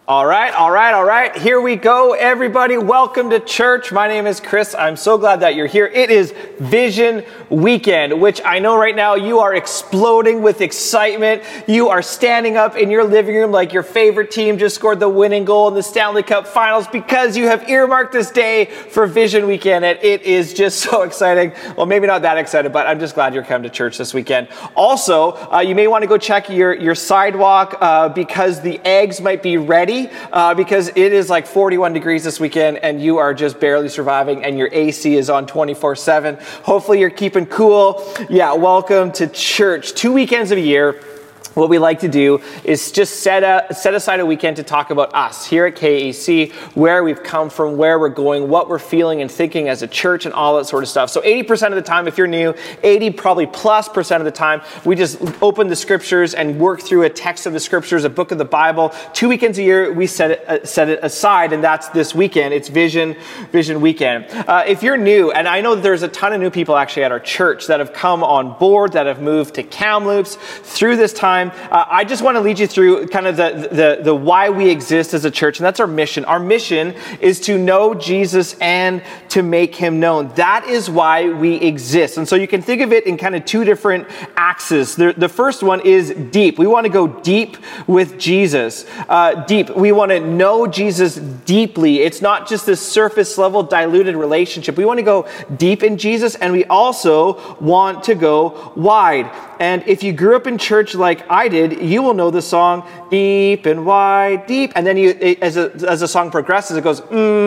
All right. Here we go, everybody. Welcome to church. My name is Chris. I'm so glad that you're here. It is Vision Weekend, which I know right now you are exploding with excitement. You are standing up in your living room like your favorite team just scored the winning goal in the Stanley Cup Finals because you have earmarked this day for Vision Weekend, and it is just so exciting. Well, maybe not that excited, but I'm just glad you're coming to church this weekend. Also, you may want to go check your sidewalk because the eggs might be ready. Because it is like 41 degrees this weekend and you are just barely surviving and your AC is on 24/7. Hopefully you're keeping cool. Yeah, welcome to church. 2 weekends of a year. What we like to do is just set aside a weekend to talk about us here at KAC, where we've come from, where we're going, what we're feeling and thinking as a church and all that sort of stuff. So 80% of the time, if you're new, 80 probably plus percent of the time, we just open the scriptures and work through a text of the scriptures, a book of the Bible. 2 weekends a year, we set it aside, and that's this weekend. It's Vision Weekend. If you're new, and I know that there's a ton of new people actually at our church that have come on board, that have moved to Kamloops through this time, I just want to lead you through kind of the why we exist as a church, and that's our mission. Our mission is to know Jesus and to make him known. That is why we exist. And so you can think of it in kind of two different axes. The first one is deep. We want to go deep with Jesus. Deep. We want to know Jesus deeply. It's not just this surface level diluted relationship. We want to go deep in Jesus, and we also want to go wide. And if you grew up in church like I did, you will know the song, Deep and Wide, Deep. And then as the song progresses, it goes,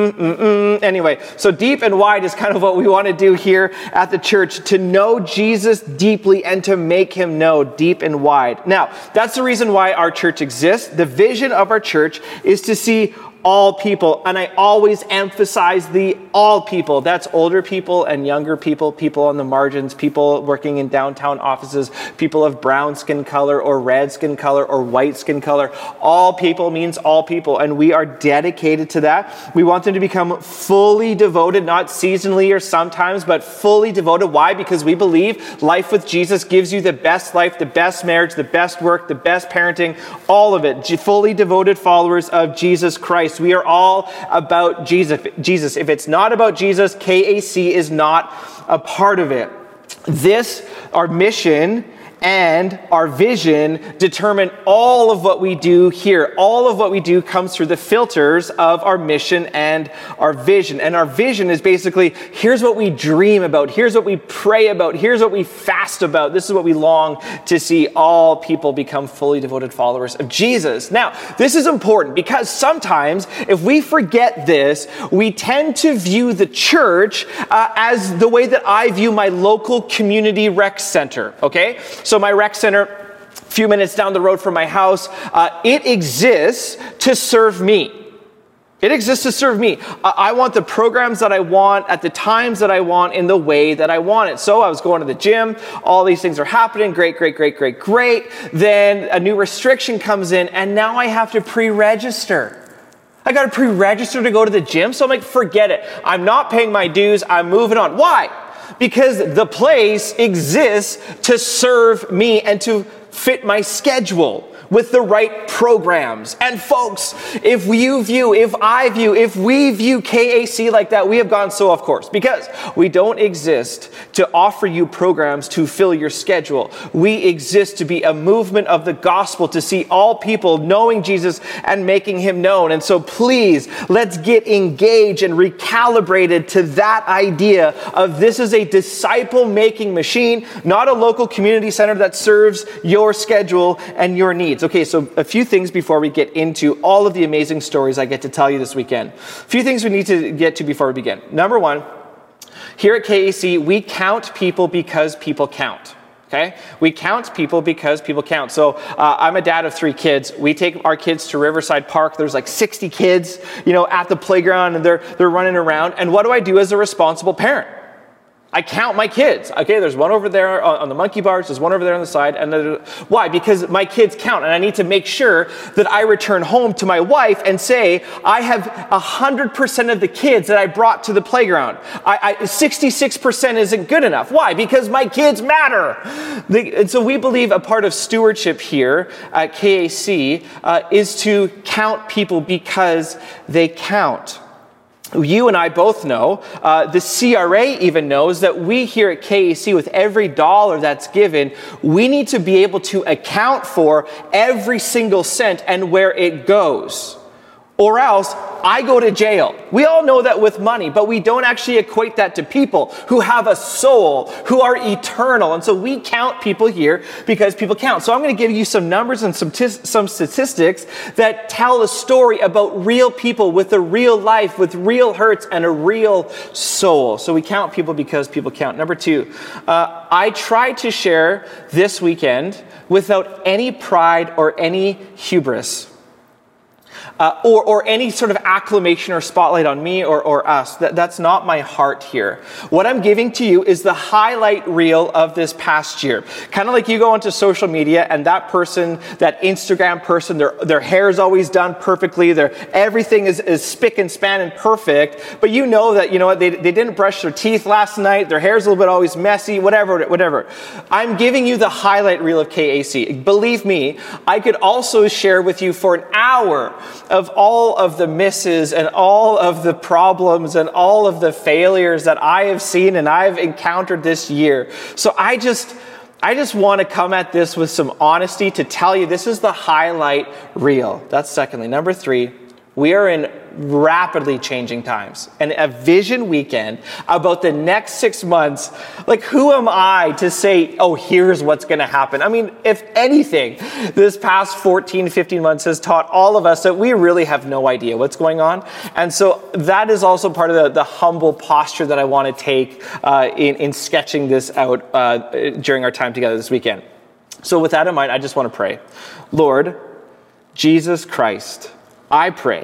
Anyway, so deep and wide is kind of what we want to do here at the church, to know Jesus deeply and to make him known deep and wide. Now, that's the reason why our church exists. The vision of our church is to see all people, and I always emphasize the all people. That's older people and younger people, people on the margins, people working in downtown offices, people of brown skin color or red skin color or white skin color. All people means all people, and we are dedicated to that. We want them to become fully devoted, not seasonally or sometimes, but fully devoted. Why? Because we believe life with Jesus gives you the best life, the best marriage, the best work, the best parenting, all of it. Fully devoted followers of Jesus Christ. We are all about Jesus. If it's not about Jesus, KAC is not a part of it. Our mission and our vision determine all of what we do here. All of what we do comes through the filters of our mission and our vision. And our vision is basically, here's what we dream about. Here's what we pray about. Here's what we fast about. This is what we long to see all people become fully devoted followers of Jesus. Now, this is important because sometimes if we forget this, we tend to view the church as the way that I view my local community rec center, okay? So my rec center, a few minutes down the road from my house, it exists to serve me. It exists to serve me. I want the programs that I want at the times that I want in the way that I want it. So I was going to the gym. All these things are happening. Great. Then a new restriction comes in, and now I have to pre-register. I got to pre-register to go to the gym. So I'm like, forget it. I'm not paying my dues. I'm moving on. Why? Because the place exists to serve me and to fit my schedule with the right programs. And folks, if we view KAC like that, we have gone so off course, because we don't exist to offer you programs to fill your schedule. We exist to be a movement of the gospel, to see all people knowing Jesus and making him known. And so please, let's get engaged and recalibrated to that idea of this is a disciple-making machine, not a local community center that serves your schedule and your needs. Okay, so a few things before we get into all of the amazing stories I get to tell you this weekend. A few things we need to get to before we begin. Number one, here at KAC, we count people because people count. Okay? We count people because people count. So I'm a dad of 3 kids. We take our kids to Riverside Park. There's like 60 kids, at the playground, and they're running around. And what do I do as a responsible parent? I count my kids. Okay, there's one over there on the monkey bars, there's one over there on the side. Why? Because my kids count, and I need to make sure that I return home to my wife and say, I have 100% of the kids that I brought to the playground. 66% isn't good enough. Why? Because my kids matter. And so we believe a part of stewardship here at KAC is to count people because they count. You and I both know, the CRA even knows that we here at KAC, with every dollar that's given, we need to be able to account for every single cent and where it goes. Or else I go to jail. We all know that with money, but we don't actually equate that to people who have a soul, who are eternal. And so we count people here because people count. So I'm going to give you some numbers and some statistics that tell a story about real people with a real life, with real hurts and a real soul. So we count people because people count. Number 2, I tried to share this weekend without any pride or any hubris. Or any sort of acclamation or spotlight on me or us. That's not my heart here. What I'm giving to you is the highlight reel of this past year. Kind of like you go onto social media and that person, that Instagram person, their hair is always done perfectly. Everything is spick and span and perfect. But you know that, they didn't brush their teeth last night. Their hair's a little bit always messy, whatever. I'm giving you the highlight reel of KAC. Believe me, I could also share with you for an hour of all of the misses and all of the problems and all of the failures that I have seen and I've encountered this year. So I just want to come at this with some honesty to tell you this is the highlight reel. That's secondly. Number 3, we are in rapidly changing times. And a vision weekend about the next 6 months, like who am I to say, oh, here's what's going to happen? I mean, if anything, this past 14, 15 months has taught all of us that we really have no idea what's going on. And so that is also part of the humble posture that I want to take in sketching this out during our time together this weekend. So with that in mind, I just want to pray. Lord, Jesus Christ, I pray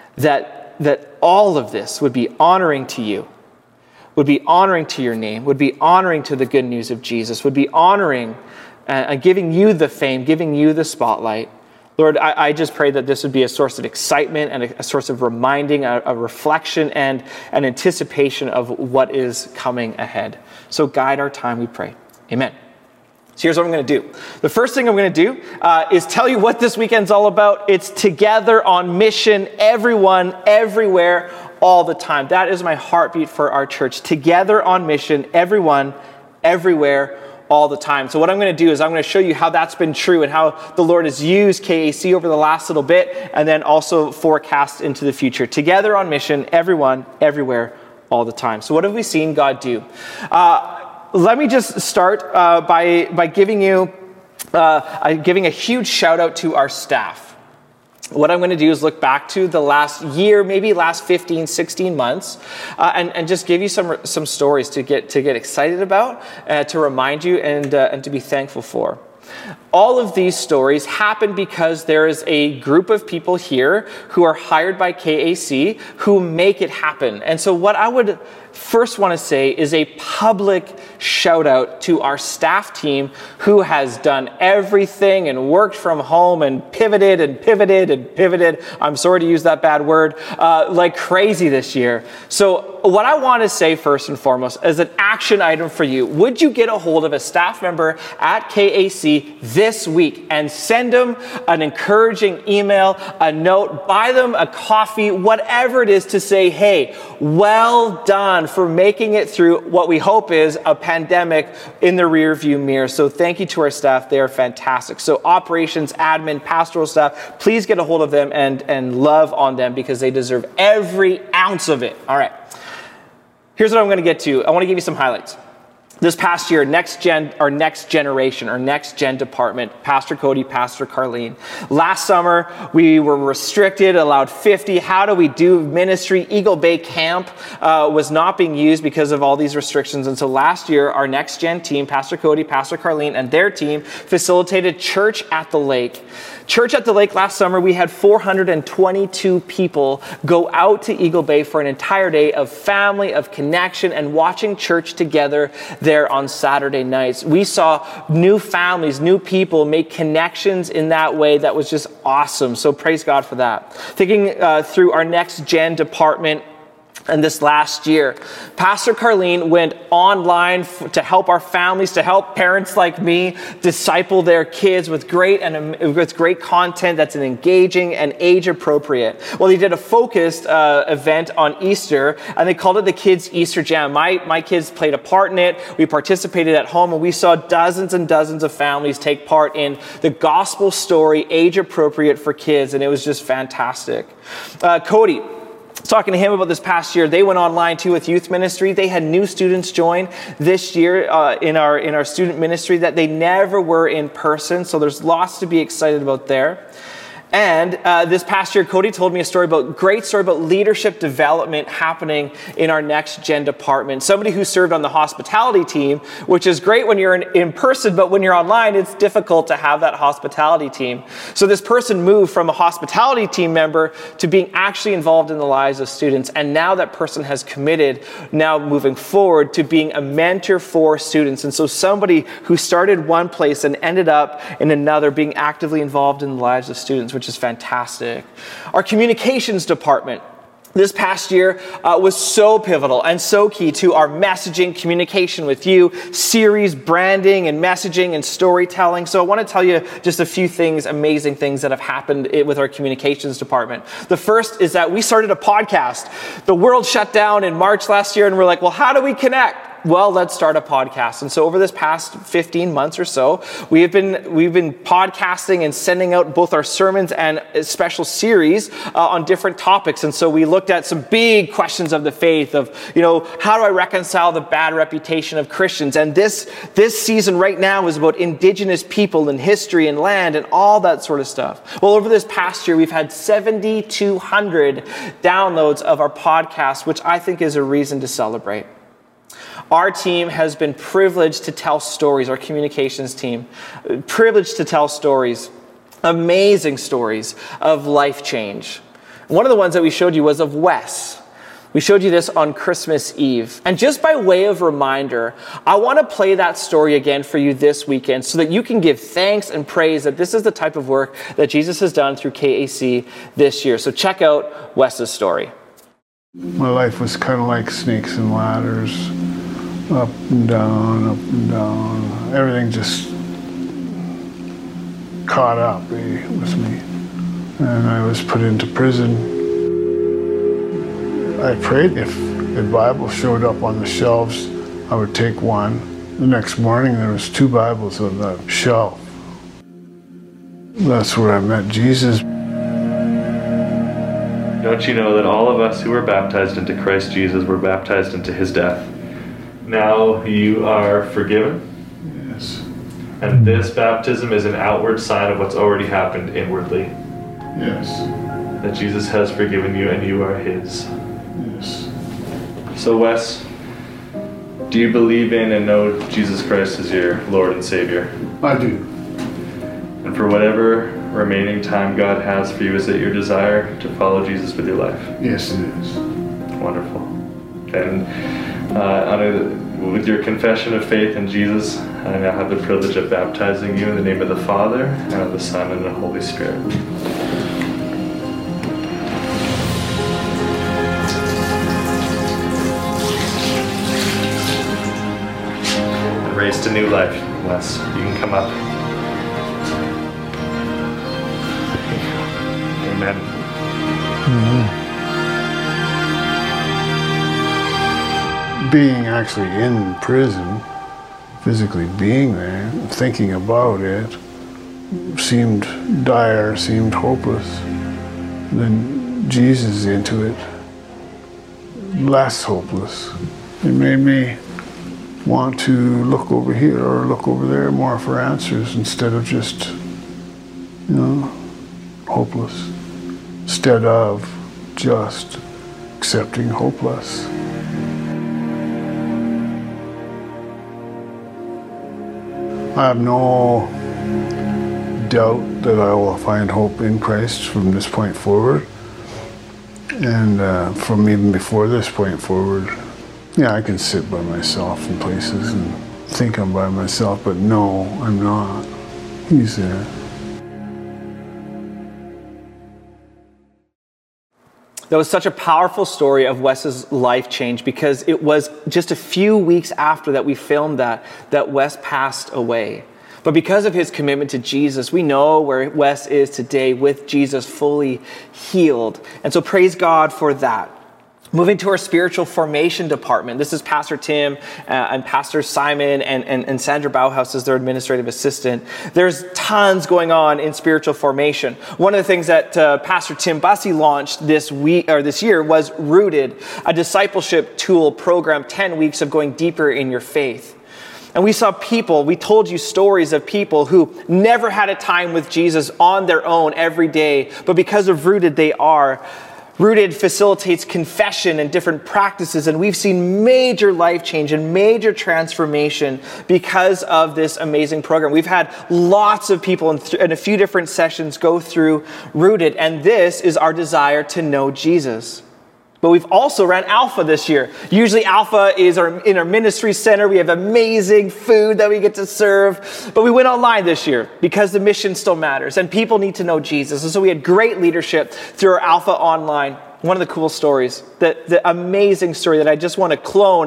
that all of this would be honoring to you, would be honoring to your name, would be honoring to the good news of Jesus, would be honoring and giving you the fame, giving you the spotlight. Lord, I just pray that this would be a source of excitement and a source of reminding, a reflection and an anticipation of what is coming ahead. So guide our time, we pray. Amen. So here's what I'm going to do. The first thing I'm going to do is tell you what this weekend's all about. It's together on mission, everyone, everywhere, all the time. That is my heartbeat for our church. Together on mission, everyone, everywhere, all the time. So what I'm going to do is I'm going to show you how that's been true and how the Lord has used KAC over the last little bit, and then also forecast into the future. Together on mission, everyone, everywhere, all the time. So what have we seen God do? Let me just start by giving a huge shout out to our staff. What I'm going to do is look back to the last year, maybe last 15, 16 months, and just give you some stories to get excited about, to remind you, and to be thankful for. All of these stories happen because there is a group of people here who are hired by KAC who make it happen. And so what I would first want to say is a public shout out to our staff team who has done everything and worked from home and pivoted. I'm sorry to use that bad word, like crazy this year. So what I want to say first and foremost as an action item for you, would you get a hold of a staff member at KAC this week and send them an encouraging email, a note, buy them a coffee, whatever it is, to say, hey, well done for making it through what we hope is a pandemic in the rearview mirror. So thank you to our staff. They are fantastic. So operations, admin, pastoral staff, please get a hold of them and love on them because they deserve every ounce of it. All right. Here's what I'm going to get to. I want to give you some highlights. This past year, our next gen department, Pastor Cody, Pastor Carlene. Last summer, we were restricted, allowed 50. How do we do ministry? Eagle Bay Camp was not being used because of all these restrictions. And so last year, our next gen team, Pastor Cody, Pastor Carlene, and their team facilitated Church at the Lake. Church at the Lake last summer, we had 422 people go out to Eagle Bay for an entire day of family, of connection, and watching church together there on Saturday nights. We saw new families, new people make connections in that way. That was just awesome. So praise God for that. Thinking through our next gen department, and this last year, Pastor Carlene went online to help our families, to help parents like me disciple their kids with great content that's engaging and age appropriate. Well, they did a focused event on Easter, and they called it the Kids Easter Jam. My kids played a part in it. We participated at home, and we saw dozens and dozens of families take part in the gospel story, age appropriate for kids, and it was just fantastic. Cody, talking to him about this past year, they went online too with youth ministry. They had new students join this year in our student ministry that they never were in person. So there's lots to be excited about there. And this past year, Cody told me a great story about leadership development happening in our next gen department. Somebody who served on the hospitality team, which is great when you're in person, but when you're online, it's difficult to have that hospitality team. So this person moved from a hospitality team member to being actually involved in the lives of students. And now that person has committed, now moving forward, to being a mentor for students. And so somebody who started one place and ended up in another, being actively involved in the lives of students, which is fantastic. Our communications department this past year was so pivotal and so key to our messaging, communication with you, series, branding and messaging and storytelling. So I want to tell you just a few things, amazing things that have happened with our communications department. The first is that we started a podcast. The world shut down in March last year, and we're like, well, how do we connect? Well, let's start a podcast. And so over this past 15 months or so, we've been podcasting and sending out both our sermons and a special series on different topics. And so we looked at some big questions of the faith of, how do I reconcile the bad reputation of Christians? And this season right now is about Indigenous people and history and land and all that sort of stuff. Well, over this past year, we've had 7,200 downloads of our podcast, which I think is a reason to celebrate. Our team has been privileged to tell stories, our communications team, privileged to tell stories, amazing stories of life change. One of the ones that we showed you was of Wes. We showed you this on Christmas Eve. And just by way of reminder, I want to play that story again for you this weekend so that you can give thanks and praise that this is the type of work that Jesus has done through KAC this year. So check out Wes's story. My life was kind of like snakes and ladders. Up and down, up and down. Everything just caught up with me. And I was put into prison. I prayed if the Bible showed up on the shelves, I would take one. The next morning there was 2 Bibles on the shelf. That's where I met Jesus. Don't you know that all of us who were baptized into Christ Jesus were baptized into his death? Now you are forgiven. Yes. And this baptism is an outward sign of what's already happened inwardly. Yes. That Jesus has forgiven you and you are his. Yes. So Wes, do you believe in and know Jesus Christ as your Lord and Savior? I do. And for whatever remaining time God has for you, is it your desire to follow Jesus with your life? Yes, it is. Wonderful. And with your confession of faith in Jesus, I now have the privilege of baptizing you in the name of the Father, and of the Son, and the Holy Spirit. And raised to new life, Wes. You can come up. Amen. Mm-hmm. Being actually in prison, physically being there, thinking about it, seemed dire, seemed hopeless. Then Jesus into it, less hopeless. It made me want to look over here or look over there more for answers instead of just, hopeless. Instead of just accepting hopeless. I have no doubt that I will find hope in Christ from this point forward, and from even before this point forward. Yeah, I can sit by myself in places and think I'm by myself, but no, I'm not. He's there. That was such a powerful story of Wes's life change, because it was just a few weeks after that we filmed that Wes passed away. But because of his commitment to Jesus, we know where Wes is today with Jesus, fully healed. And so praise God for that. Moving to our spiritual formation department. This is Pastor Tim and Pastor Simon and Sandra Bauhaus as their administrative assistant. There's tons going on in spiritual formation. One of the things that Pastor Tim Bussey launched this year was Rooted, a discipleship tool program, 10 weeks of going deeper in your faith. And we told you stories of people who never had a time with Jesus on their own every day, but because of Rooted, they are. Rooted facilitates confession and different practices, and we've seen major life change and major transformation because of this amazing program. We've had lots of people in a few different sessions go through Rooted, and this is our desire to know Jesus. But we've also ran Alpha this year. Usually Alpha is in our ministry center. We have amazing food that we get to serve. But we went online this year because the mission still matters and people need to know Jesus. And so we had great leadership through our Alpha online. One of the cool stories, the amazing story that I just want to clone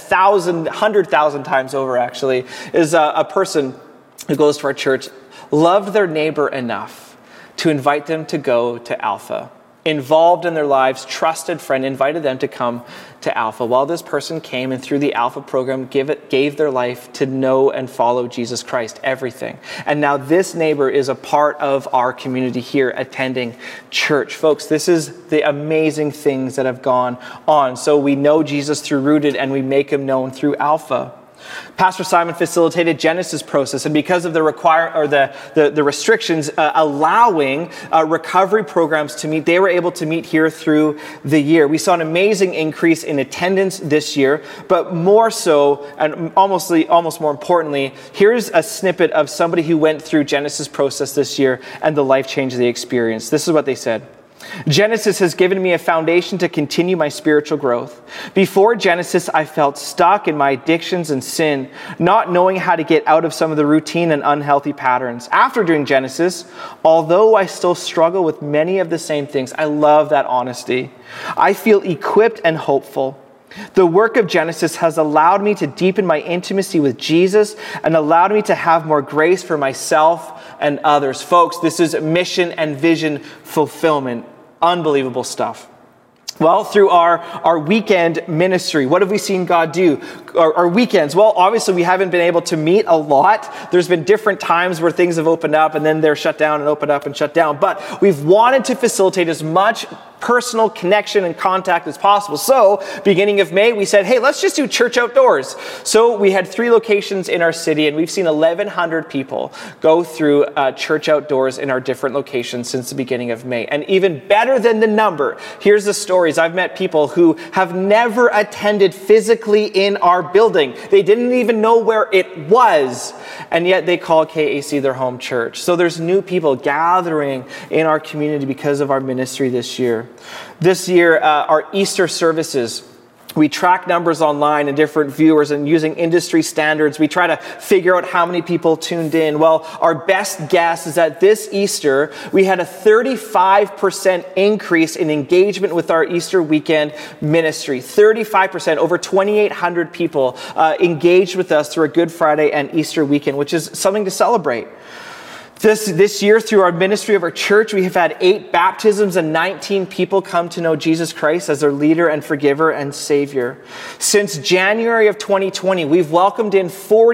100,000 times over actually, is a person who goes to our church, loved their neighbor enough to invite them to go to Alpha. Involved in their lives, trusted friend, invited them to come to Alpha. While this person came and through the Alpha program gave their life to know and follow Jesus Christ, everything. And now this neighbor is a part of our community here attending church. Folks, this is the amazing things that have gone on. So we know Jesus through Rooted and we make him known through Alpha. Pastor Simon facilitated Genesis process, and because of the restrictions allowing recovery programs to meet, they were able to meet here through the year. We saw an amazing increase in attendance this year, but more so, and almost more importantly, here's a snippet of somebody who went through Genesis process this year and the life change they experienced. This is what they said. Genesis has given me a foundation to continue my spiritual growth. Before Genesis, I felt stuck in my addictions and sin, not knowing how to get out of some of the routine and unhealthy patterns. After doing Genesis, although I still struggle with many of the same things, I love that honesty. I feel equipped and hopeful. The work of Genesis has allowed me to deepen my intimacy with Jesus and allowed me to have more grace for myself and others. Folks, this is mission and vision fulfillment. Unbelievable stuff. Well, through our weekend ministry, what have we seen God do? Our weekends, well, obviously we haven't been able to meet a lot. There's been different times where things have opened up and then they're shut down and opened up and shut down. But we've wanted to facilitate as much personal connection and contact as possible. So, beginning of May, we said, hey, let's just do church outdoors. So we had 3 locations in our city, and we've seen 1,100 people go through church outdoors in our different locations since the beginning of May. And even better than the number, here's the stories. I've met people who have never attended physically in our building. They didn't even know where it was, and yet they call KAC their home church. So there's new people gathering in our community because of our ministry this year. This year, our Easter services, we track numbers online and different viewers, and using industry standards, we try to figure out how many people tuned in. Well, our best guess is that this Easter, we had a 35% increase in engagement with our Easter weekend ministry. 35%, over 2,800 people engaged with us through a Good Friday and Easter weekend, which is something to celebrate. This year, through our ministry of our church, we have had 8 baptisms and 19 people come to know Jesus Christ as their leader and forgiver and Savior. Since January of 2020, we've welcomed in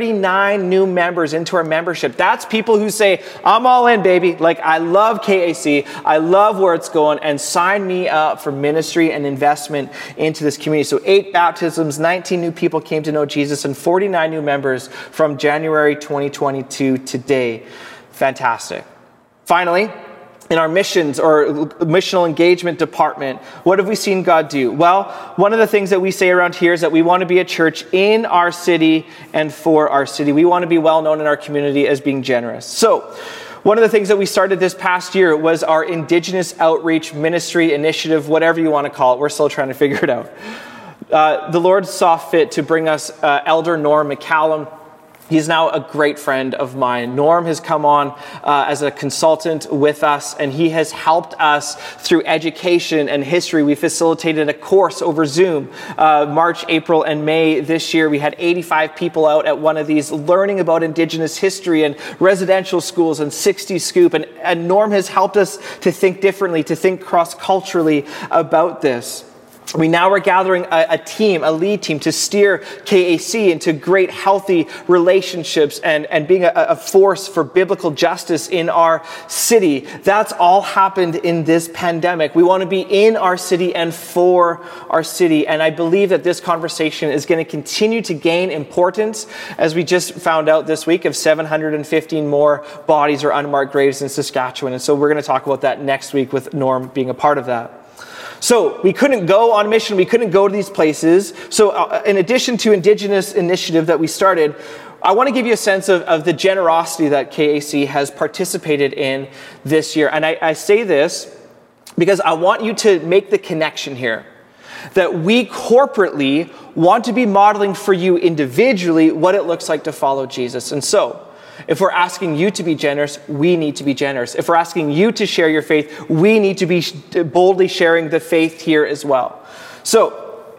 49 new members into our membership. That's people who say, I'm all in, baby. Like, I love KAC. I love where it's going, and sign me up for ministry and investment into this community. So 8 baptisms, 19 new people came to know Jesus, and 49 new members from January 2020 to today. Fantastic. Finally, in our missions or missional engagement department, what have we seen God do? Well, one of the things that we say around here is that we want to be a church in our city and for our city. We want to be well known in our community as being generous. So, one of the things that we started this past year was our Indigenous Outreach Ministry Initiative, whatever you want to call it. We're still trying to figure it out. The Lord saw fit to bring us Elder Norm McCallum. He's now a great friend of mine. Norm has come on as a consultant with us, and he has helped us through education and history. We facilitated a course over Zoom March, April, and May this year. We had 85 people out at one of these learning about Indigenous history and residential schools and 60 Scoop. And Norm has helped us to think differently, to think cross-culturally about this. We now are gathering a lead team to steer KAC into great, healthy relationships and being a force for biblical justice in our city. That's all happened in this pandemic. We want to be in our city and for our city. And I believe that this conversation is going to continue to gain importance, as we just found out this week of 715 more bodies or unmarked graves in Saskatchewan. And so we're going to talk about that next week with Norm being a part of that. So we couldn't go on mission. We couldn't go to these places. So in addition to Indigenous initiative that we started, I want to give you a sense of the generosity that KAC has participated in this year. And I say this because I want you to make the connection here that we corporately want to be modeling for you individually what it looks like to follow Jesus. And so, if we're asking you to be generous, we need to be generous. If we're asking you to share your faith, we need to be boldly sharing the faith here as well. So,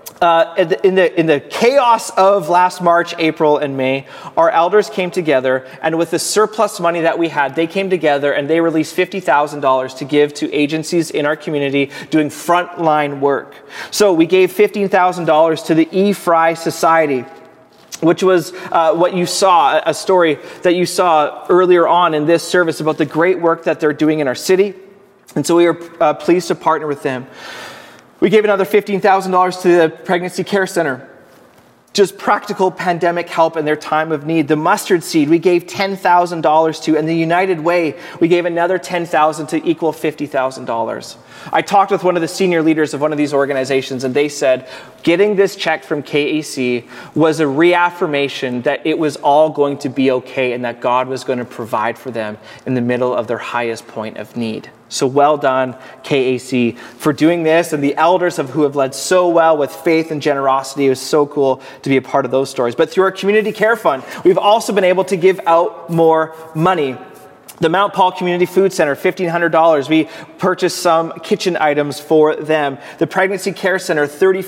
in the chaos of last March, April, and May, our elders came together, and with the surplus money that we had, they came together and they released $50,000 to give to agencies in our community doing frontline work. So we gave $15,000 to the E-Fry Society, which was what you saw, a story that you saw earlier on in this service about the great work that they're doing in our city. And so we are pleased to partner with them. We gave another $15,000 to the Pregnancy Care Center. Just practical pandemic help in their time of need. The Mustard Seed, we gave $10,000 to, and the United Way, we gave another $10,000 to equal $50,000. I talked with one of the senior leaders of one of these organizations, and they said getting this check from KAC was a reaffirmation that it was all going to be okay and that God was going to provide for them in the middle of their highest point of need. So well done, KAC, for doing this, and the elders who have led so well with faith and generosity. It was so cool to be a part of those stories. But through our Community Care Fund, we've also been able to give out more money. The Mount Paul Community Food Center, $1,500. We purchased some kitchen items for them. The Pregnancy Care Center,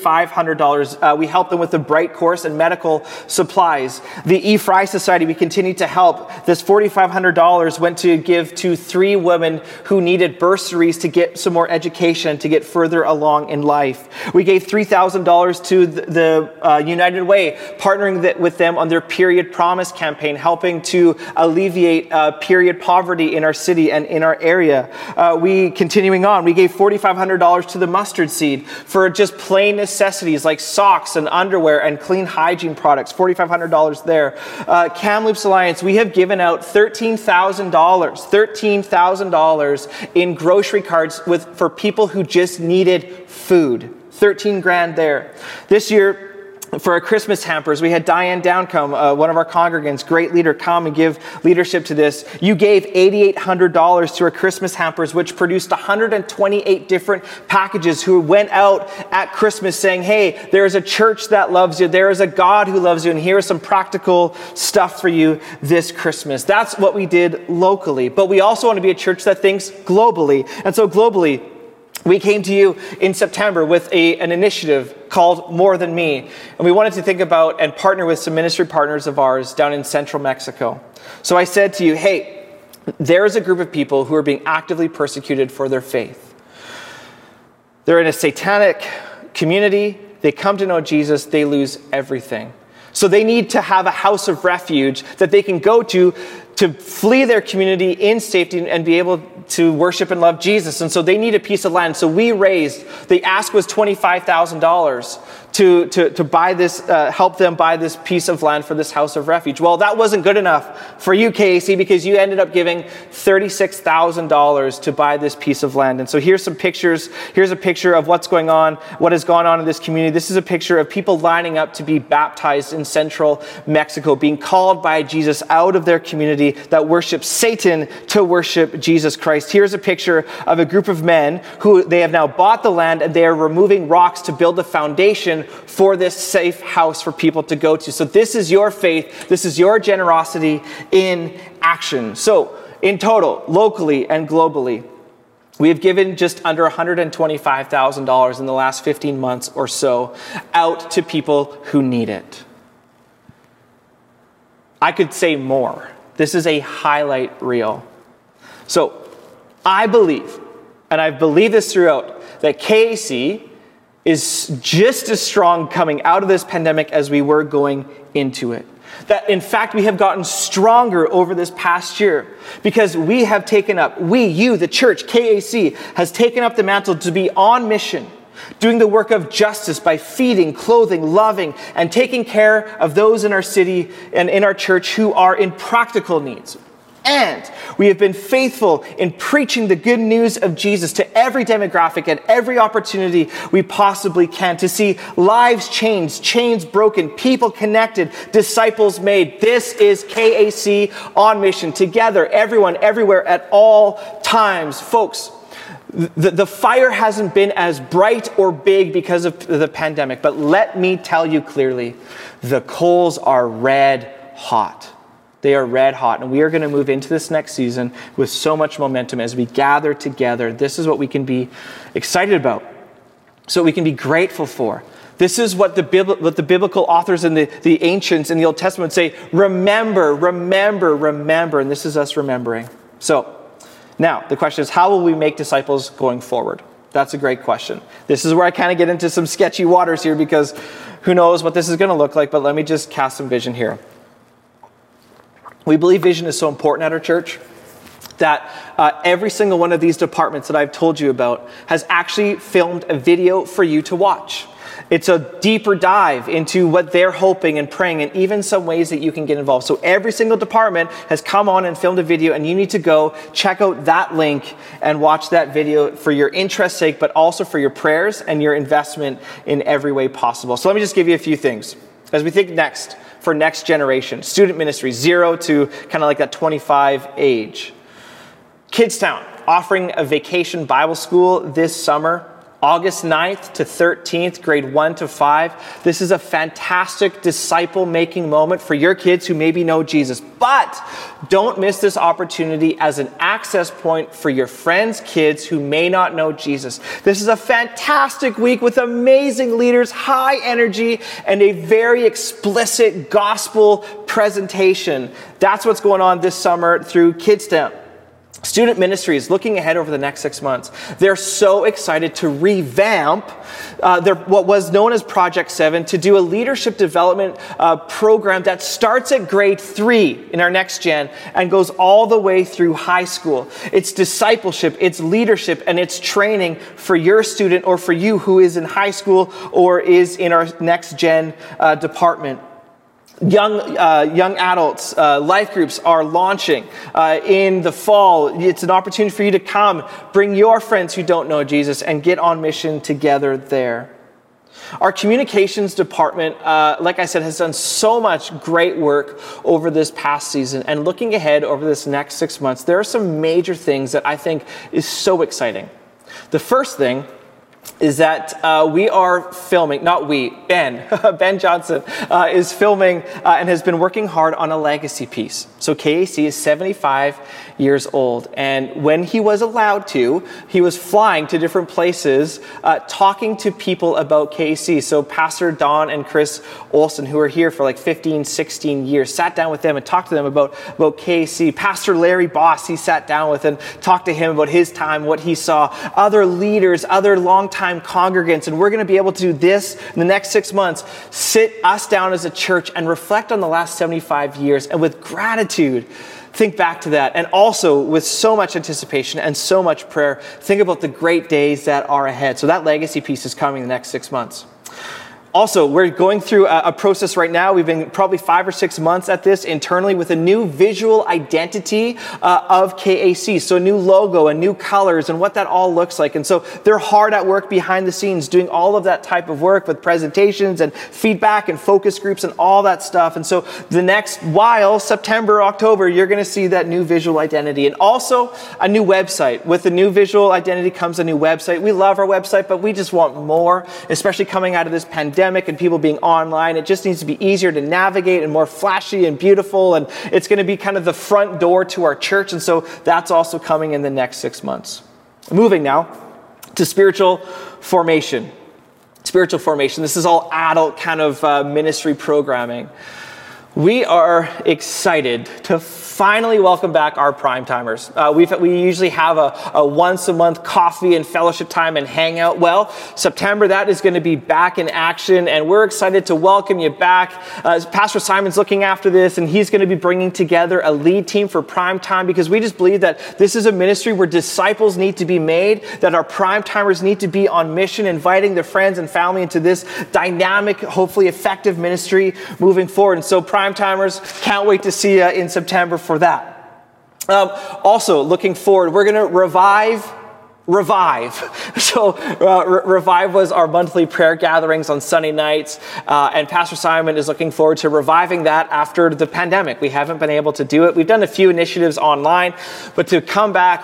$3,500. We helped them with the Bright course and medical supplies. The E-Fry Society, we continue to help. This $4,500 went to give to 3 women who needed bursaries to get some more education, to get further along in life. We gave $3,000 to the United Way, partnering with them on their Period Promise campaign, helping to alleviate period poverty in our city and in our area. Continuing on, we gave $4,500 to the Mustard Seed for just plain necessities like socks and underwear and clean hygiene products. $4,500 there. Kamloops Alliance, we have given out $13,000 in grocery cards for people who just needed food. 13 grand there. This year, for our Christmas hampers, we had Diane Downcome, one of our congregants, great leader, come and give leadership to this. You gave $8,800 to our Christmas hampers, which produced 128 different packages who went out at Christmas saying, hey, there is a church that loves you. There is a God who loves you. And here is some practical stuff for you this Christmas. That's what we did locally. But we also want to be a church that thinks globally. And so globally, we came to you in September with an initiative called More Than Me. And we wanted to think about and partner with some ministry partners of ours down in central Mexico. So I said to you, hey, There is a group of people who are being actively persecuted for their faith. They're in a satanic community. They come to know Jesus. They lose everything. So they need to have a house of refuge that they can go to flee their community in safety and be able to worship and love Jesus. And so they need a piece of land. So we raised, the ask was $25,000 to buy this, help them buy this piece of land for this house of refuge. Well, that wasn't good enough for you, KAC, because you ended up giving $36,000 to buy this piece of land. And so here's some pictures. Here's a picture of what's going on, what has gone on in this community. This is a picture of people lining up to be baptized in central Mexico, being called by Jesus out of their community that worships Satan to worship Jesus Christ. Here's a picture of a group of men who they have now bought the land and they are removing rocks to build a foundation for this safe house for people to go to. So this is your faith. This is your generosity in action. So in total, locally and globally, we have given just under $125,000 in the last 15 months or so out to people who need it. I could say more. This is a highlight reel. So I believe, and I've believed this throughout, that KAC is just as strong coming out of this pandemic as we were going into it. That in fact we have gotten stronger over this past year because we have taken up, you, the church, KAC, has taken up the mantle to be on mission, doing the work of justice by feeding, clothing, loving, and taking care of those in our city and in our church who are in practical needs. And we have been faithful in preaching the good news of Jesus to every demographic at every opportunity we possibly can to see lives changed, chains broken, people connected, disciples made. This is KAC on mission, together, everyone, everywhere, at all times. Folks, the fire hasn't been as bright or big because of the pandemic, but let me tell you clearly, the coals are red hot. They are red hot, and we are going to move into this next season with so much momentum as we gather together. This is what we can be excited about, so we can be grateful for. This is what the biblical authors and the ancients in the Old Testament say, remember, remember, remember, and this is us remembering. So now the question is, how will we make disciples going forward? That's a great question. This is where I kind of get into some sketchy waters here because who knows what this is going to look like, but let me just cast some vision here. We believe vision is so important at our church that every single one of these departments that I've told you about has actually filmed a video for you to watch. It's a deeper dive into what they're hoping and praying and even some ways that you can get involved. So every single department has come on and filmed a video, and you need to go check out that link and watch that video for your interest's sake, but also for your prayers and your investment in every way possible. So let me just give you a few things. As we think next, for next generation, student ministry, 0 to kind of like that 25 age. Kidstown, offering a vacation Bible school this summer, August 9th to 13th, grade 1 to 5. This is a fantastic disciple-making moment for your kids who maybe know Jesus. But don't miss this opportunity as an access point for your friends' kids who may not know Jesus. This is a fantastic week with amazing leaders, high energy, and a very explicit gospel presentation. That's what's going on this summer through Kidstown. Student ministries, looking ahead over the next 6 months, they're so excited to revamp what was known as Project 7 to do a leadership development program that starts at grade 3 in our next gen and goes all the way through high school. It's discipleship, it's leadership, and it's training for your student or for you who is in high school or is in our next gen department. Young adults, life groups are launching in the fall. It's an opportunity for you to come, bring your friends who don't know Jesus, and get on mission together there. Our communications department, like I said, has done so much great work over this past season. And looking ahead over this next 6 months, there are some major things that I think is so exciting. The first thing is that we are filming, not we, Ben Johnson is filming and has been working hard on a legacy piece. So KAC is 75 years old. And when he was allowed to, he was flying to different places, talking to people about KAC. So Pastor Don and Chris Olson, who are here for like 15, 16 years, sat down with them and talked to them about KAC. Pastor Larry Boss, he sat down with and talked to him about his time, what he saw, other leaders, other longtime congregants. And we're going to be able to do this in the next 6 months, sit us down as a church and reflect on the last 75 years. And with gratitude, think back to that. And also with so much anticipation and so much prayer, think about the great days that are ahead. So that legacy piece is coming in the next 6 months. Also, we're going through a process right now. We've been probably 5 or 6 months at this internally with a new visual identity of KAC. So a new logo and new colors and what that all looks like. And so they're hard at work behind the scenes doing all of that type of work with presentations and feedback and focus groups and all that stuff. And so the next while, September, October, you're going to see that new visual identity. And also a new website. With the new visual identity comes a new website. We love our website, but we just want more, especially coming out of this pandemic and people being online. It just needs to be easier to navigate and more flashy and beautiful. And it's going to be kind of the front door to our church. And so that's also coming in the next 6 months. Moving now to spiritual formation. Spiritual formation. This is all adult kind of ministry programming. We are excited to finally welcome back our prime timers. We usually have a once a month coffee and fellowship time and hangout. Well, September, that is going to be back in action, and we're excited to welcome you back. Pastor Simon's looking after this, and he's going to be bringing together a lead team for prime time, because we just believe that this is a ministry where disciples need to be made, that our prime timers need to be on mission, inviting their friends and family into this dynamic, hopefully effective ministry moving forward. And so prime timers, can't wait to see you in September for that. Also, looking forward, we're going to revive. So Revive was our monthly prayer gatherings on Sunday nights, and Pastor Simon is looking forward to reviving that after the pandemic. We haven't been able to do it. We've done a few initiatives online, but to come back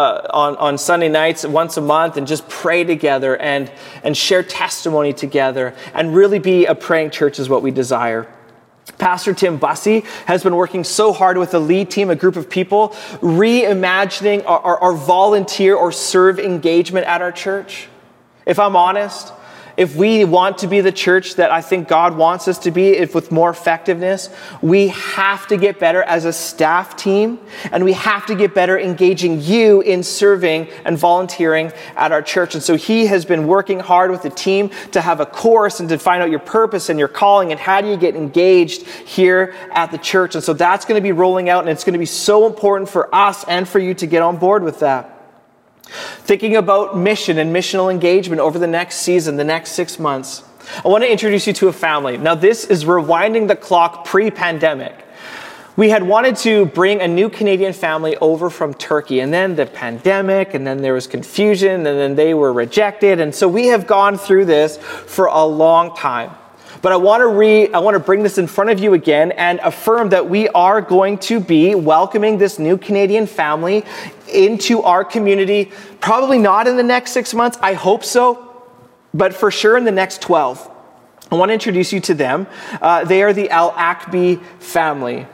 on Sunday nights once a month and just pray together and share testimony together and really be a praying church is what we desire. Pastor Tim Bussey has been working so hard with the lead team, a group of people, reimagining our volunteer or serve engagement at our church. If I'm honest, if we want to be the church that I think God wants us to be, with more effectiveness, we have to get better as a staff team, and we have to get better engaging you in serving and volunteering at our church. And so he has been working hard with the team to have a course and to find out your purpose and your calling and how do you get engaged here at the church. And so that's going to be rolling out, and it's going to be so important for us and for you to get on board with that. Thinking about mission and missional engagement over the next season, the next 6 months, I want to introduce you to a family. Now, this is rewinding the clock pre-pandemic. We had wanted to bring a new Canadian family over from Turkey, and then the pandemic, and then there was confusion, and then they were rejected. And so we have gone through this for a long time. But I want to bring this in front of you again and affirm that we are going to be welcoming this new Canadian family into our community, probably not in the next 6 months, I hope so, but for sure in the next 12. I want to introduce you to them. They are the Al-Akbi family.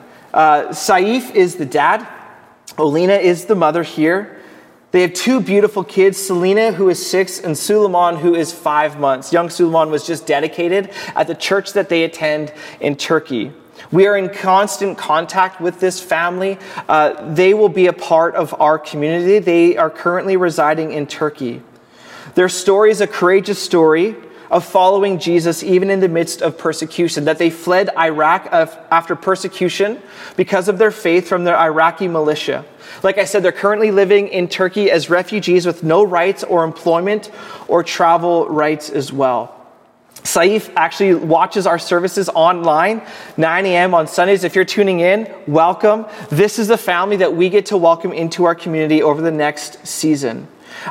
Saif is the dad. Olina is the mother here. They have 2 beautiful kids, Selena, who is 6, and Suleiman, who is 5 months. Young Suleiman was just dedicated at the church that they attend in Turkey. We are in constant contact with this family. They will be a part of our community. They are currently residing in Turkey. Their story is a courageous story of following Jesus even in the midst of persecution, that they fled Iraq after persecution because of their faith from the Iraqi militia. Like I said, they're currently living in Turkey as refugees with no rights or employment or travel rights as well. Saif actually watches our services online, 9 a.m. on Sundays. If you're tuning in, welcome. This is the family that we get to welcome into our community over the next season.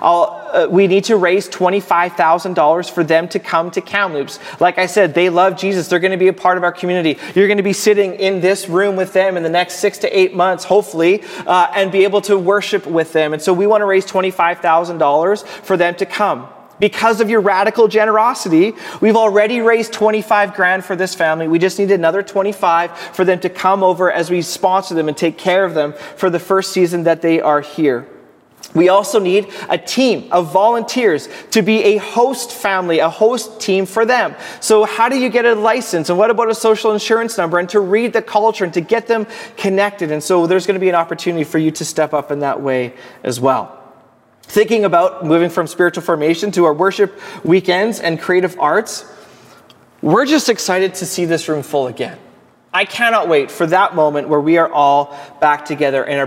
We need to raise $25,000 for them to come to Kamloops. Like I said, they love Jesus. They're going to be a part of our community. You're going to be sitting in this room with them in the next 6 to 8 months, hopefully, and be able to worship with them. And so we want to raise $25,000 for them to come. Because of your radical generosity, we've already raised 25 grand for this family. We just need another 25 for them to come over as we sponsor them and take care of them for the first season that they are here. We also need a team of volunteers to be a host family, a host team for them. So how do you get a license? And what about a social insurance number? And to read the culture and to get them connected. And so there's going to be an opportunity for you to step up in that way as well. Thinking about moving from spiritual formation to our worship weekends and creative arts, we're just excited to see this room full again. I cannot wait for that moment where we are all back together in a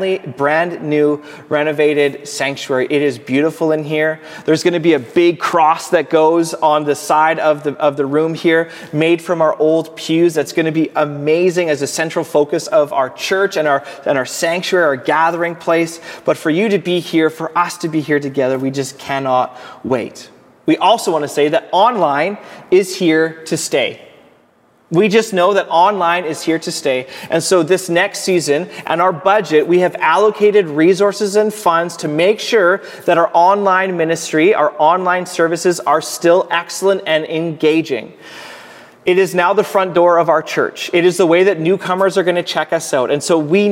brand new, renovated sanctuary. It is beautiful in here. There's going to be a big cross that goes on the side of the room here, made from our old pews. That's going to be amazing as a central focus of our church and our sanctuary, our gathering place. But for you to be here, for us to be here together, we just cannot wait. We also want to say that online is here to stay. We just know that online is here to stay. And so this next season and our budget, we have allocated resources and funds to make sure that our online ministry, our online services are still excellent and engaging. It is now the front door of our church. It is the way that newcomers are going to check us out. And so we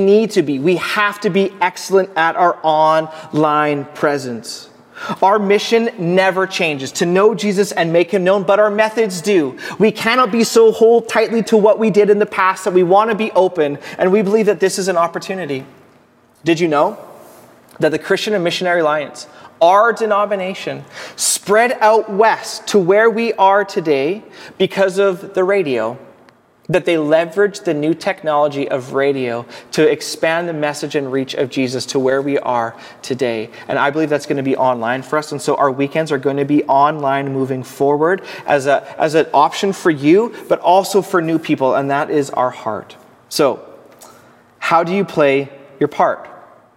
have to be excellent at our online presence. Our mission never changes, to know Jesus and make him known, but our methods do. We cannot be so hold tightly to what we did in the past that we want to be open, and we believe that this is an opportunity. Did you know that the Christian and Missionary Alliance, our denomination, spread out west to where we are today because of the radio? That they leveraged the new technology of radio to expand the message and reach of Jesus to where we are today. And I believe that's going to be online for us. And so our weekends are going to be online moving forward as an option for you, but also for new people. And that is our heart. So how do you play your part?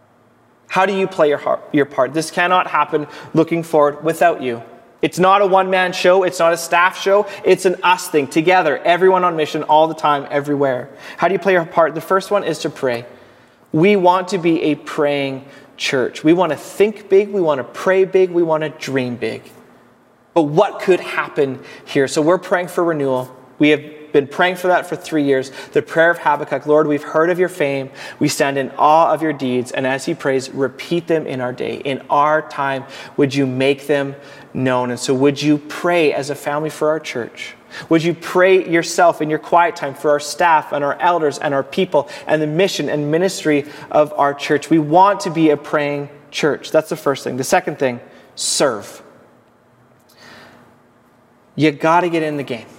How do you play your part? This cannot happen looking forward without you. It's not a one-man show. It's not a staff show. It's an us thing together, everyone on mission, all the time, everywhere. How do you play your part? The first one is to pray. We want to be a praying church. We want to think big. We want to pray big. We want to dream big. But what could happen here? So we're praying for renewal. We have been praying for that for 3 years. The prayer of Habakkuk, Lord, we've heard of your fame. We stand in awe of your deeds. And as he prays, repeat them in our day. In our time, would you make them known? And so would you pray as a family for our church? Would you pray yourself in your quiet time for our staff and our elders and our people and the mission and ministry of our church? We want to be a praying church. That's the first thing. The second thing, serve. You got to get in the game.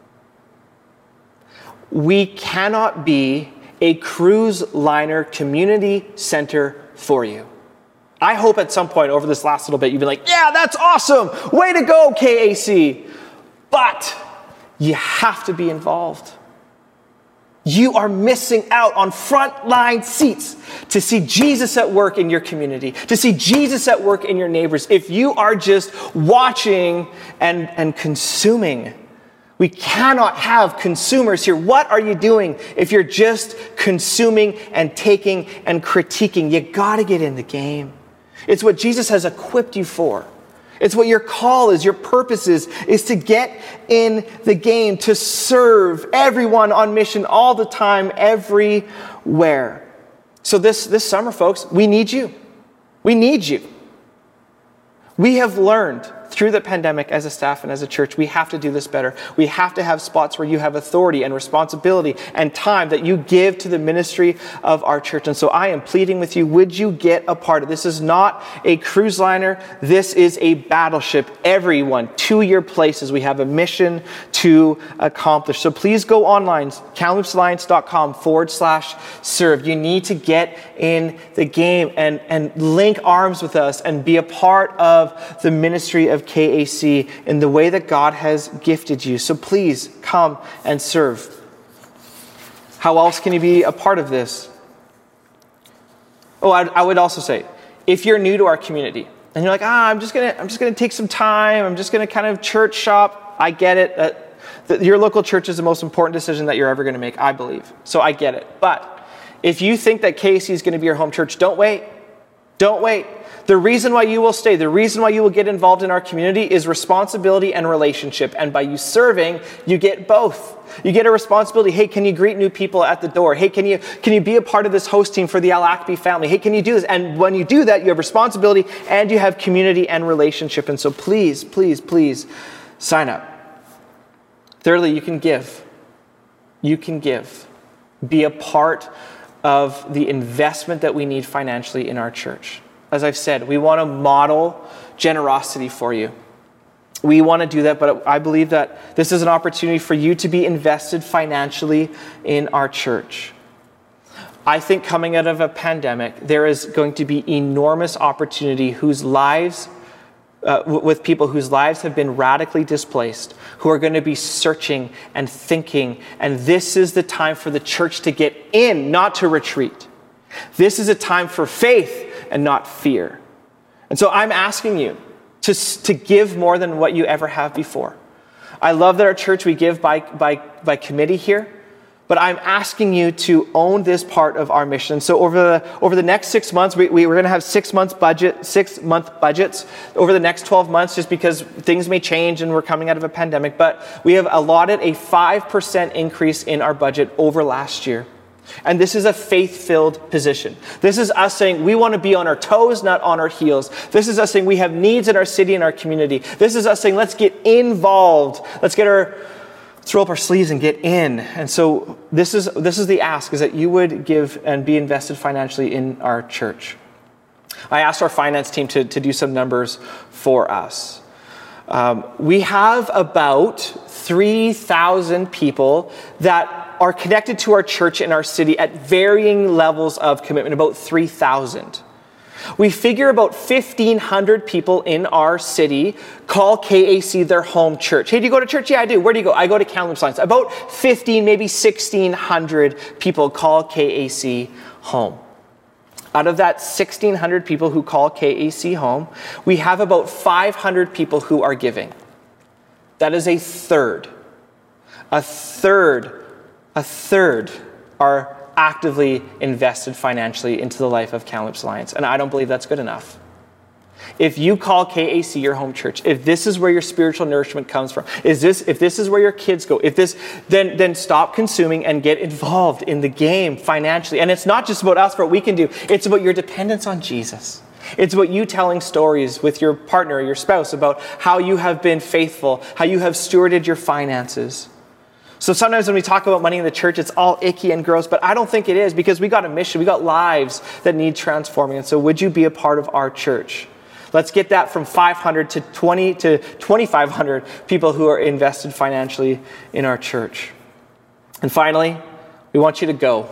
We cannot be a cruise liner community center for you. I hope at some point over this last little bit, you've been like, yeah, that's awesome. Way to go, KAC. But you have to be involved. You are missing out on frontline seats to see Jesus at work in your community, to see Jesus at work in your neighbors. If you are just watching and consuming, we cannot have consumers here. What are you doing if you're just consuming and taking and critiquing? You got to get in the game. It's what Jesus has equipped you for. It's what your call is, your purpose is to get in the game, to serve everyone on mission all the time, everywhere. So this summer, folks, we need you. We need you. We have learned through the pandemic as a staff and as a church, we have to do this better. We have to have spots where you have authority and responsibility and time that you give to the ministry of our church. And so I am pleading with you, would you get a part of this? This is not a cruise liner. This is a battleship. Everyone to your places. We have a mission to accomplish. So please go online, CamlooPsalliance.com/serve. You need to get in the game and link arms with us and be a part of the ministry of KAC in the way that God has gifted you. So please come and serve. How else can you be a part of this? Oh, I would also say, if you're new to our community and you're like, I'm just gonna take some time. I'm just gonna kind of church shop. I get it. Your local church is the most important decision that you're ever going to make, I believe. So I get it. But if you think that KAC is going to be your home church, don't wait. Don't wait. The reason why you will stay, the reason why you will get involved in our community is responsibility and relationship. And by you serving, you get both. You get a responsibility. Hey, can you greet new people at the door? Hey, can you be a part of this host team for the Al Akbi family? Hey, can you do this? And when you do that, you have responsibility and you have community and relationship. And so please, please, please sign up. Thirdly, you can give. You can give. Be a part of the investment that we need financially in our church. As I've said, we want to model generosity for you. We want to do that, but I believe that this is an opportunity for you to be invested financially in our church. I think coming out of a pandemic, there is going to be enormous opportunity with people whose lives have been radically displaced, who are going to be searching and thinking, and this is the time for the church to get in, not to retreat. This is a time for faith and not fear. And so I'm asking you to give more than what you ever have before. I love that our church, we give by committee here, but I'm asking you to own this part of our mission. So over the next 6 months, we're going to have 6 month budgets over the next 12 months, just because things may change and we're coming out of a pandemic. But we have allotted a 5% increase in our budget over last year. And this is a faith-filled position. This is us saying we want to be on our toes, not on our heels. This is us saying we have needs in our city and our community. This is us saying let's get involved. Let's roll up our sleeves and get in. And so this is the ask, is that you would give and be invested financially in our church. I asked our finance team to do some numbers for us. We have about 3,000 people that are connected to our church in our city at varying levels of commitment, about 3,000. We figure about 1,500 people in our city call KAC their home church. Hey, do you go to church? Yeah, I do. Where do you go? I go to Kamloops Alliance. About 15, maybe 1,600 people call KAC home. Out of that 1,600 people who call KAC home, we have about 500 people who are giving. That is a third. A third are actively invested financially into the life of Kamloops Alliance. And I don't believe that's good enough. If you call KAC your home church, if this is where your spiritual nourishment comes from, if this is where your kids go, then stop consuming and get involved in the game financially. And it's not just about us, for what we can do. It's about your dependence on Jesus. It's about you telling stories with your partner or your spouse about how you have been faithful, how you have stewarded your finances. So sometimes when we talk about money in the church, it's all icky and gross, but I don't think it is, because we got a mission. We got lives that need transforming. And so would you be a part of our church? Let's get that from 500 to 2,500 people who are invested financially in our church. And finally, we want you to go.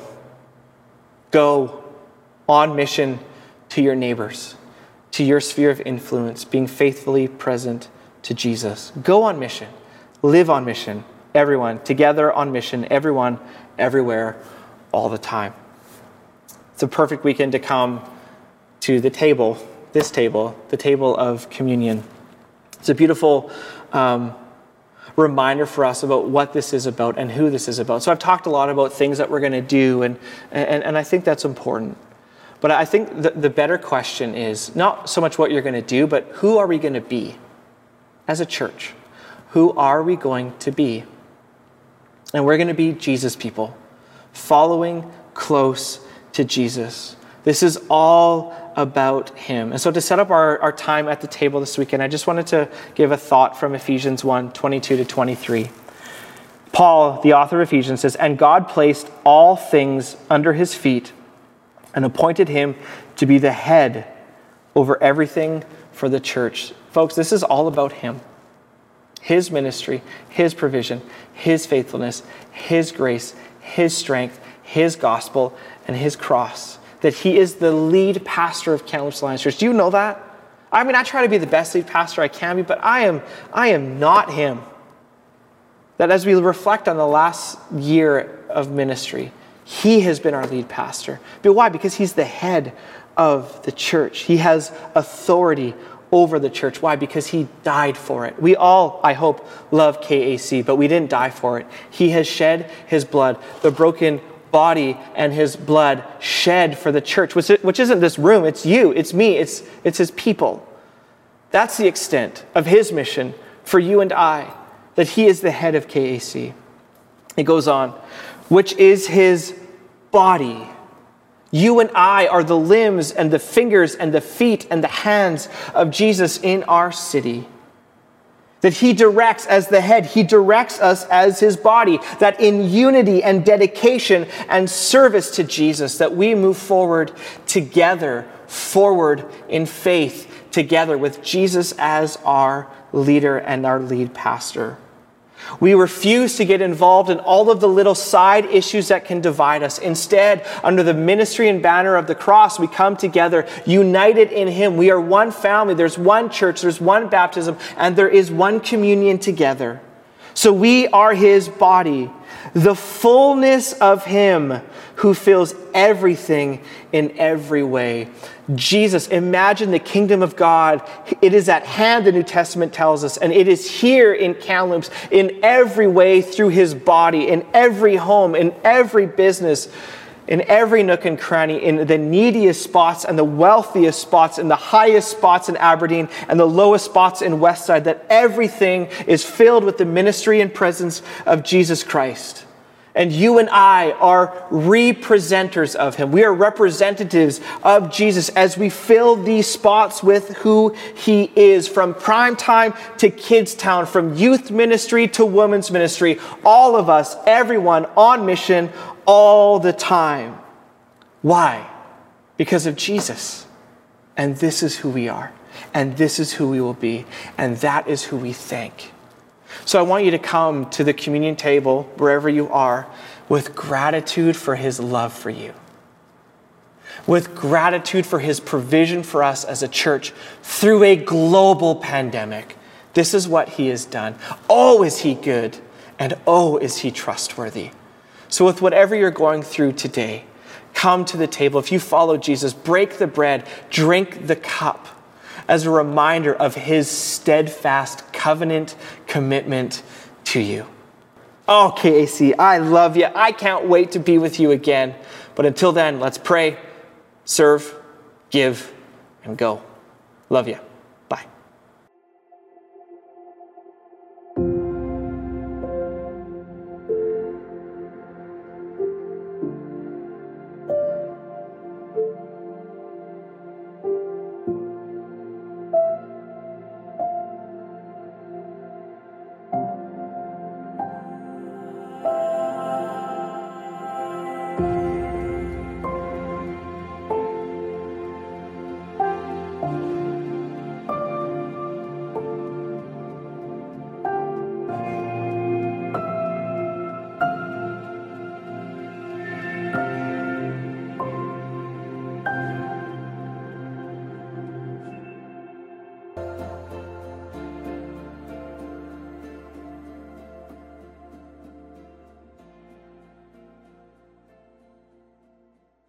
Go on mission to your neighbors, to your sphere of influence, being faithfully present to Jesus. Go on mission. Live on mission. Everyone together on mission, everyone, everywhere, all the time. It's a perfect weekend to come to the table, the table of communion. It's a beautiful reminder for us about what this is about and who this is about. So I've talked a lot about things that we're going to do, and I think that's important. But I think the better question is not so much what you're going to do, but who are we going to be as a church? Who are we going to be? And we're going to be Jesus people, following close to Jesus. This is all about him. And so to set up our time at the table this weekend, I just wanted to give a thought from Ephesians 1:22-23. Paul, the author of Ephesians, says, "And God placed all things under his feet and appointed him to be the head over everything for the church." Folks, this is all about him. His ministry, his provision, his faithfulness, his grace, his strength, his gospel, and his cross. That he is the lead pastor of Kamloops Alliance Church. Do you know that? I mean, I try to be the best lead pastor I can be, but I am not him. That as we reflect on the last year of ministry, he has been our lead pastor. But why? Because he's the head of the church. He has authority over the church. Why? Because he died for it. We all, I hope, love KAC, but we didn't die for it. He has shed his blood, the broken body and his blood shed for the church, which isn't this room, it's you, it's me, it's his people. That's the extent of his mission for you and I, that he is the head of KAC. It goes on, which is his body. You and I are the limbs and the fingers and the feet and the hands of Jesus in our city. That he directs as the head, he directs us as his body, that in unity and dedication and service to Jesus, that we move forward together, forward in faith, together with Jesus as our leader and our lead pastor. We refuse to get involved in all of the little side issues that can divide us. Instead, under the ministry and banner of the cross, we come together united in him. We are one family. There's one church. There's one baptism. And there is one communion together. So we are his body, the fullness of him who fills everything in every way. Jesus, imagine the kingdom of God. It is at hand, the New Testament tells us, and it is here in Kamloops in every way through his body, in every home, in every business, in every nook and cranny, in the neediest spots and the wealthiest spots, in the highest spots in Aberdeen and the lowest spots in Westside, that everything is filled with the ministry and presence of Jesus Christ. And you and I are representers of him. We are representatives of Jesus as we fill these spots with who he is, from prime time to kids town, from youth ministry to women's ministry. All of us, everyone on mission all the time. Why? Because of Jesus. And this is who we are. And this is who we will be. And that is who we thank. So I want you to come to the communion table, wherever you are, with gratitude for his love for you. With gratitude for his provision for us as a church through a global pandemic. This is what he has done. Oh, is he good, and oh, is he trustworthy. So with whatever you're going through today, come to the table. If you follow Jesus, break the bread, drink the cup, as a reminder of his steadfast covenant commitment to you. Oh, KAC, I love you. I can't wait to be with you again. But until then, let's pray, serve, give, and go. Love you.